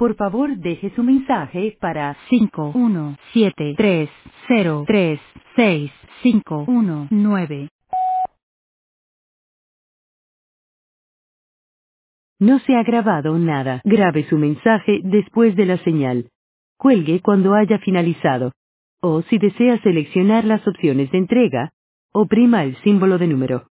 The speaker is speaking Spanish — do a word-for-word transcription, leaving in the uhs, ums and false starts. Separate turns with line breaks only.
Por favor, deje su mensaje para cinco uno siete tres cero tres seis cinco uno nueve. No se ha grabado nada. Grabe su mensaje después de la señal. Cuelgue cuando haya finalizado. O si desea seleccionar las opciones de entrega, oprima el símbolo de número.